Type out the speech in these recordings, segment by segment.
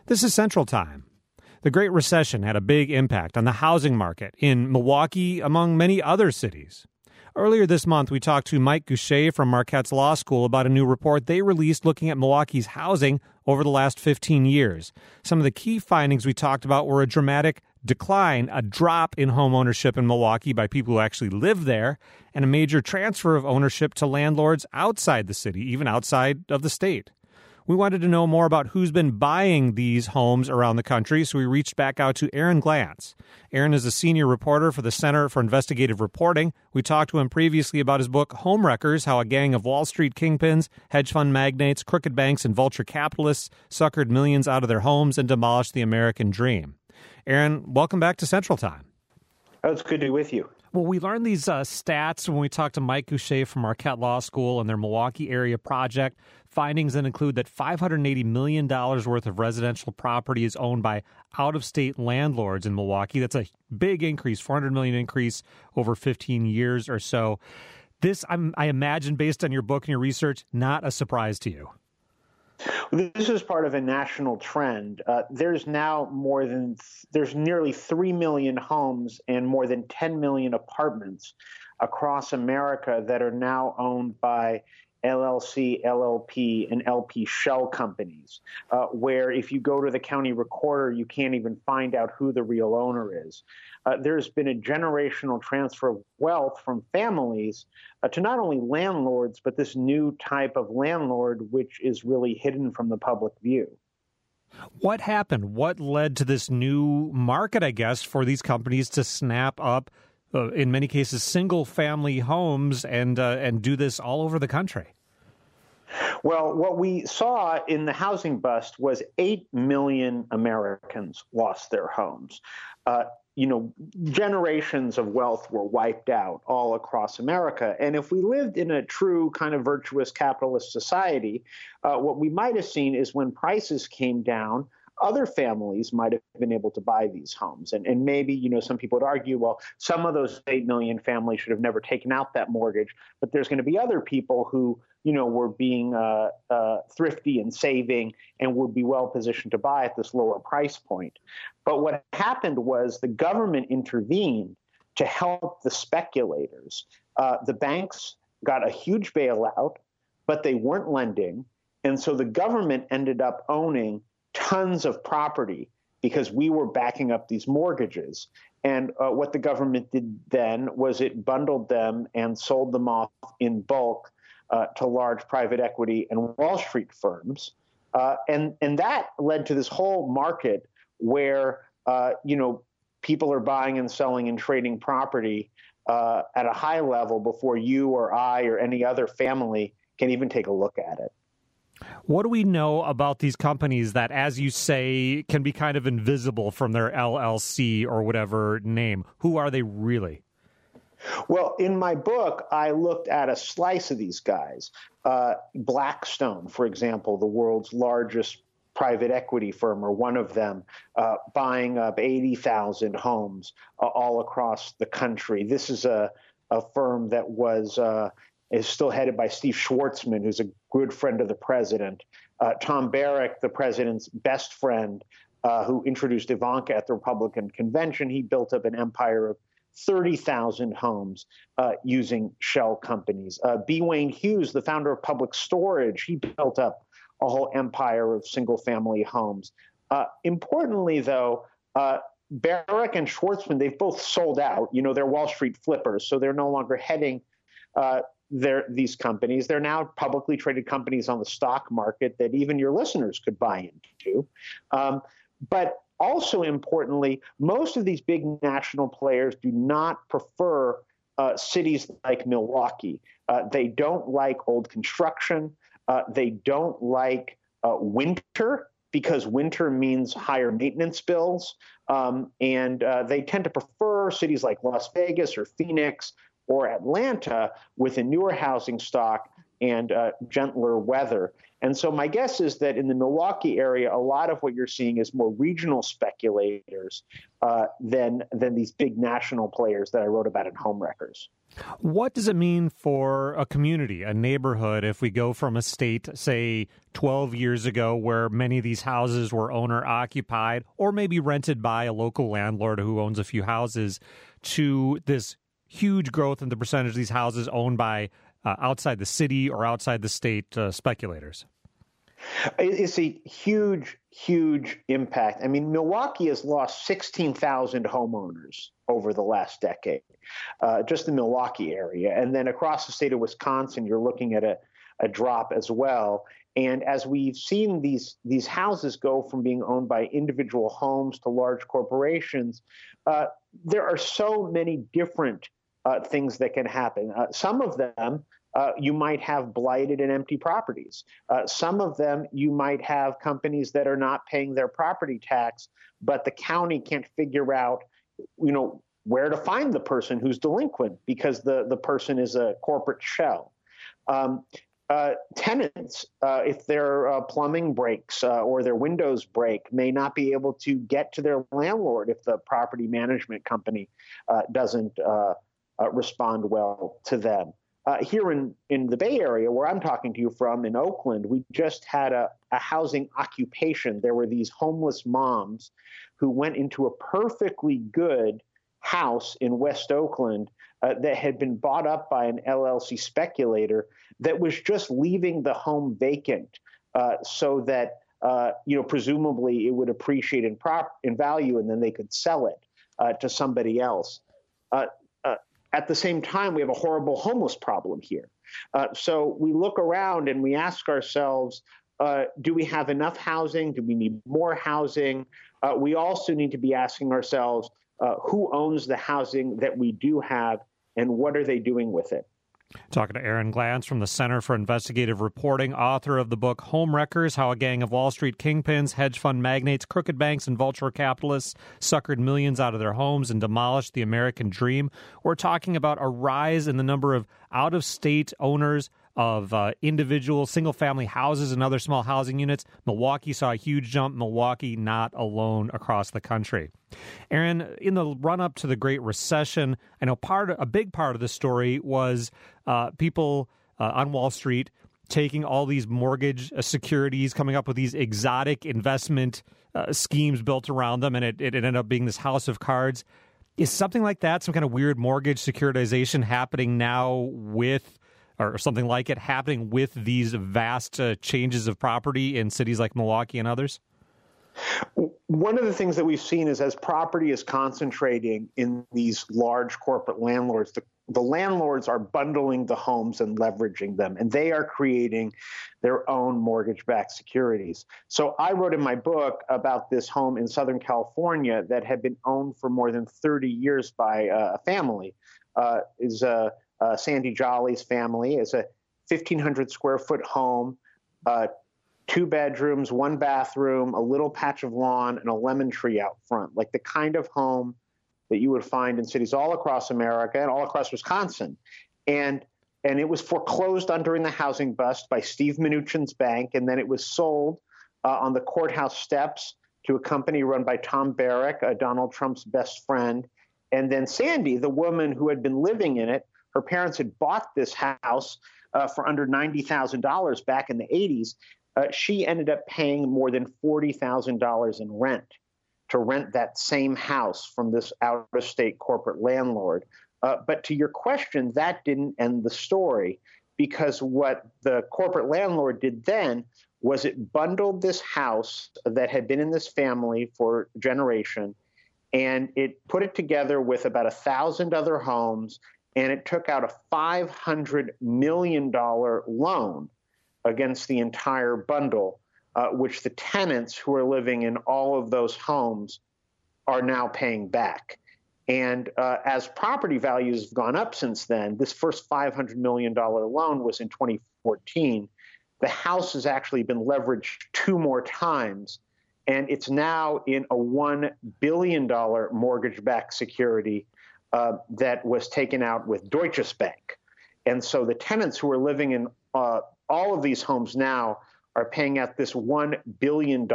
This is Central Time. The Great Recession had a big impact on the housing market in Milwaukee, among many other cities. Earlier this month, we talked to Mike Goucher from Marquette's Law School about a new report they released looking at Milwaukee's housing over the last 15 years. Some of the key findings we talked about were a dramatic decline, a drop in home ownership in Milwaukee by people who actually live there, and a major transfer of ownership to landlords outside the city, even outside of the state. We wanted to know more about who's been buying these homes around the country, so we reached back out to Aaron Glantz. Aaron is a senior reporter for the Center for Investigative Reporting. We talked to him previously about his book, Homewreckers, How a Gang of Wall Street Kingpins, Hedge Fund Magnates, Crooked Banks, and Vulture Capitalists Suckered Millions Out of Their Homes and Demolished the American Dream. Aaron, welcome back to Central Time. Oh, it's good to be with you. Well, we learned these stats when we talked to Mike Goucher from Marquette Law School and their Milwaukee area project. Findings that include that $580 million worth of residential property is owned by out-of-state landlords in Milwaukee. That's a big increase, $400 million increase over 15 years or so. This, I imagine, based on your book and your research, not a surprise to you. This is part of a national trend. There's nearly 3 million homes and more than 10 million apartments across America that are now owned by LLC, LLP, and LP shell companies, where if you go to the county recorder, you can't even find out who the real owner is. There's been a generational transfer of wealth from families to not only landlords, but this new type of landlord, which is really hidden from the public view. What happened? What led to this new market, I guess, for these companies to snap up, in many cases, single-family homes and do this all over the country? Well, what we saw in the housing bust was 8 million Americans lost their homes. Generations of wealth were wiped out all across America. And if we lived in a true kind of virtuous capitalist society, what we might have seen is when prices came down, other families might have been able to buy these homes. And maybe, some people would argue, well, some of those 8 million families should have never taken out that mortgage. But there's going to be other people who, were being thrifty and saving and would be well positioned to buy at this lower price point. But what happened was the government intervened to help the speculators. The banks got a huge bailout, but they weren't lending. And so the government ended up owning tons of property because we were backing up these mortgages. And what the government did then was it bundled them and sold them off in bulk to large private equity and Wall Street firms. And that led to this whole market where, people are buying and selling and trading property at a high level before you or I or any other family can even take a look at it. What do we know about these companies that, as you say, can be kind of invisible from their LLC or whatever name? Who are they really? Well, in my book, I looked at a slice of these guys. Blackstone, for example, the world's largest private equity firm, or one of them, buying up 80,000 homes all across the country. This is a firm that is still headed by Steve Schwartzman, who's a good friend of the president. Tom Barrack, the president's best friend, who introduced Ivanka at the Republican convention, he built up an empire of 30,000 homes using shell companies. B. Wayne Hughes, the founder of Public Storage, he built up a whole empire of single-family homes. Importantly, though, Barrack and Schwartzman, they've both sold out. They're Wall Street flippers, so they're no longer heading these companies. They're now publicly traded companies on the stock market that even your listeners could buy into. But also importantly, most of these big national players do not prefer cities like Milwaukee. They don't like old construction. They don't like winter, because winter means higher maintenance bills. And they tend to prefer cities like Las Vegas or Phoenix or Atlanta with a newer housing stock and gentler weather. And so my guess is that in the Milwaukee area, a lot of what you're seeing is more regional speculators than these big national players that I wrote about in Homewreckers. What does it mean for a community, a neighborhood, if we go from a state, say, 12 years ago, where many of these houses were owner-occupied or maybe rented by a local landlord who owns a few houses, to this huge growth in the percentage of these houses owned by outside the city or outside the state speculators? It's a huge, huge impact. I mean, Milwaukee has lost 16,000 homeowners over the last decade, just the Milwaukee area. And then across the state of Wisconsin, you're looking at a drop as well. And as we've seen these houses go from being owned by individual homes to large corporations, there are so many different things that can happen. Some of them you might have blighted and empty properties. Some of them you might have companies that are not paying their property tax, but the county can't figure out, where to find the person who's delinquent because the person is a corporate shell. Tenants, if their plumbing breaks or their windows break, may not be able to get to their landlord if the property management company doesn't respond well to them. Here in the Bay Area, where I'm talking to you from in Oakland, we just had a housing occupation. There were these homeless moms who went into a perfectly good house in West Oakland that had been bought up by an LLC speculator that was just leaving the home vacant so that, presumably it would appreciate in value and then they could sell it to somebody else. At the same time, we have a horrible homeless problem here. So we look around and we ask ourselves, do we have enough housing? Do we need more housing? We also need to be asking ourselves, who owns the housing that we do have and what are they doing with it? Talking to Aaron Glantz from the Center for Investigative Reporting, author of the book Homewreckers, How a Gang of Wall Street Kingpins, Hedge Fund Magnates, Crooked Banks, and Vulture Capitalists Suckered Millions Out of Their Homes and Demolished the American Dream. We're talking about a rise in the number of out-of-state owners of individual single-family houses and other small housing units. Milwaukee saw a huge jump. Milwaukee not alone across the country. Aaron, in the run-up to the Great Recession, I know a big part of the story was people on Wall Street taking all these mortgage securities, coming up with these exotic investment schemes built around them, and it ended up being this house of cards. Is something like that, some kind of weird mortgage securitization happening now or something like it happening with these vast changes of property in cities like Milwaukee and others? One of the things that we've seen is as property is concentrating in these large corporate landlords, the landlords are bundling the homes and leveraging them, and they are creating their own mortgage-backed securities. So I wrote in my book about this home in Southern California that had been owned for more than 30 years by a family. Sandy Jolly's family. Is a 1,500 square foot home, 2 bedrooms, 1 bathroom, a little patch of lawn, and a lemon tree out front, like the kind of home that you would find in cities all across America and all across Wisconsin. And it was foreclosed on during the housing bust by Steve Mnuchin's bank, and then it was sold on the courthouse steps to a company run by Tom Barrack, Donald Trump's best friend. And then Sandy, the woman who had been living in it, her parents had bought this house for under $90,000 back in the 80s. She ended up paying more than $40,000 in rent to rent that same house from this out-of-state corporate landlord. But to your question, that didn't end the story, because what the corporate landlord did then was it bundled this house that had been in this family for a generation, and it put it together with about 1,000 other homes, and it took out a $500 million loan against the entire bundle, which the tenants who are living in all of those homes are now paying back. And as property values have gone up since then, this first $500 million loan was in 2014. The house has actually been leveraged 2 more times, and it's now in a $1 billion mortgage-backed security that was taken out with Deutsche Bank. And so the tenants who are living in all of these homes now are paying out this $1 billion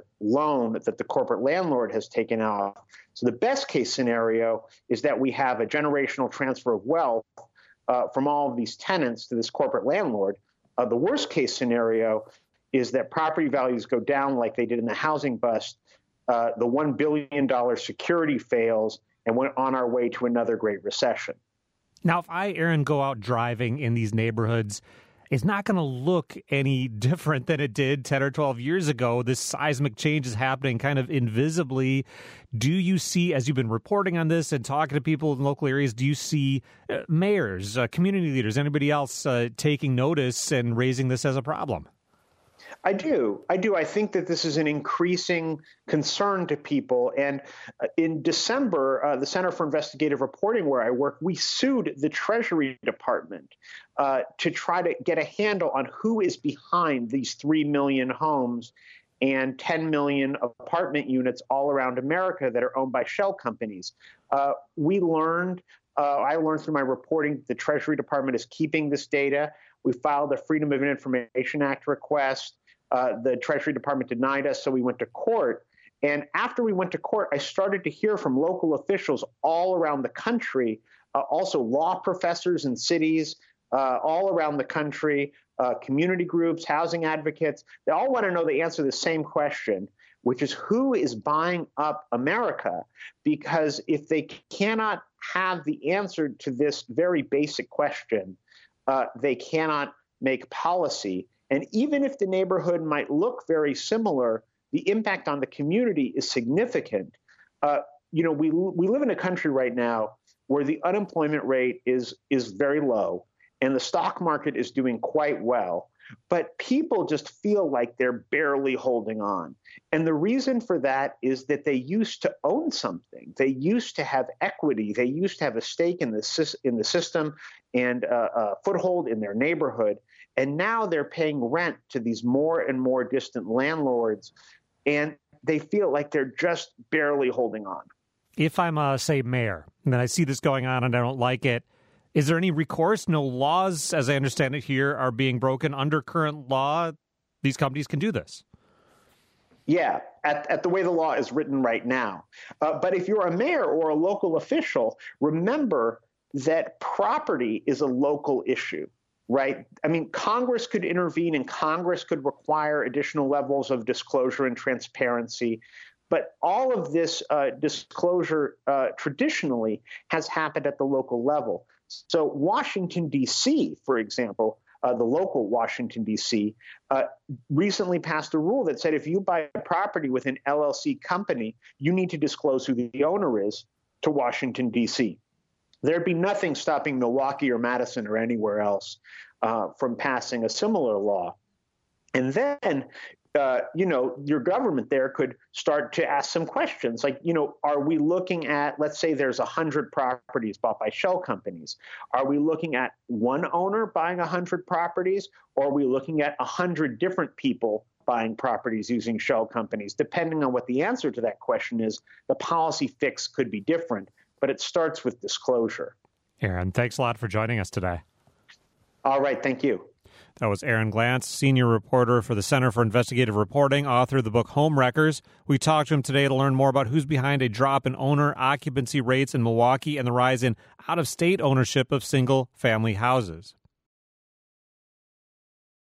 loan that the corporate landlord has taken out. So the best case scenario is that we have a generational transfer of wealth from all of these tenants to this corporate landlord. The worst case scenario is that property values go down like they did in the housing bust. The $1 billion security fails, and we're on our way to another Great Recession. Now, if I, Aaron, go out driving in these neighborhoods, it's not going to look any different than it did 10 or 12 years ago. This seismic change is happening kind of invisibly. Do you see, as you've been reporting on this and talking to people in local areas, do you see mayors, community leaders, anybody else taking notice and raising this as a problem? I do. I think that this is an increasing concern to people. And in December, the Center for Investigative Reporting, where I work, we sued the Treasury Department to try to get a handle on who is behind these 3 million homes and 10 million apartment units all around America that are owned by shell companies. I learned through my reporting the Treasury Department is keeping this data. We filed a Freedom of Information Act request. The Treasury Department denied us, so we went to court. And after we went to court, I started to hear from local officials all around the country, also law professors in cities all around the country, community groups, housing advocates. They all want to know the answer to the same question, which is who is buying up America? Because if they cannot have the answer to this very basic question, they cannot make policy. And even if the neighborhood might look very similar, the impact on the community is significant. We live in a country right now where the unemployment rate is very low and the stock market is doing quite well. But people just feel like they're barely holding on. And the reason for that is that they used to own something. They used to have equity. They used to have a stake in the system and a foothold in their neighborhood. And now they're paying rent to these more and more distant landlords, and they feel like they're just barely holding on. If I'm, say, mayor, and then I see this going on and I don't like it, is there any recourse? No laws, as I understand it here, are being broken under current law. These companies can do this. Yeah, at the way the law is written right now. But if you're a mayor or a local official, remember that property is a local issue. Right? I mean, Congress could intervene and Congress could require additional levels of disclosure and transparency. But all of this disclosure traditionally has happened at the local level. So Washington, D.C., for example, the local Washington, D.C., recently passed a rule that said if you buy a property with an LLC company, you need to disclose who the owner is to Washington, D.C. There'd be nothing stopping Milwaukee or Madison or anywhere else from passing a similar law. And then, your government there could start to ask some questions like, are we looking at, let's say there's 100 properties bought by shell companies. Are we looking at one owner buying 100 properties, or are we looking at 100 different people buying properties using shell companies? Depending on what the answer to that question is, the policy fix could be different. But it starts with disclosure. Aaron, thanks a lot for joining us today. All right. Thank you. That was Aaron Glantz, senior reporter for the Center for Investigative Reporting, author of the book Home Wreckers. We talked to him today to learn more about who's behind a drop in owner occupancy rates in Milwaukee and the rise in out-of-state ownership of single-family houses.